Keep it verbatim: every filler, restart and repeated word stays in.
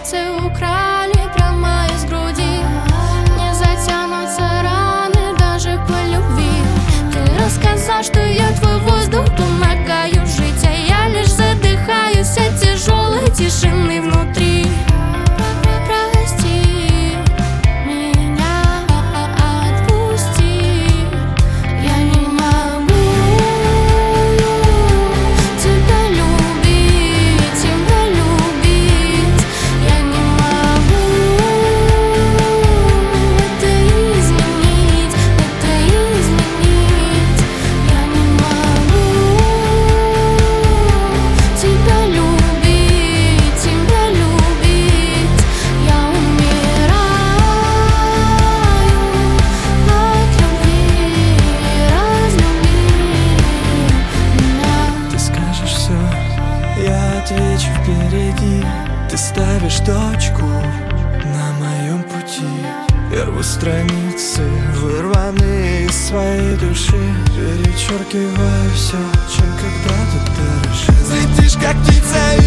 сердце украли прямо из груди. Не затянутся раны даже по любви. Ты рассказал, что я твой воздух, помогаю жить, а я лишь задыхаюсь от тяжелой тишины внутри. Прости меня, отпусти. Я не могу тебя любить, тебя любить. Я не могу это изменить, это изменить. Я не могу тебя любить, тебя любить. Я умираю от любви, разлюби меня. Ты скажешь все, я отвечу впереди. Ты ставишь точку на моем пути. Я рву страницы, вырванные из своей души. Перечеркиваю все, чем когда-то дорожил. Взлетишь, как птица,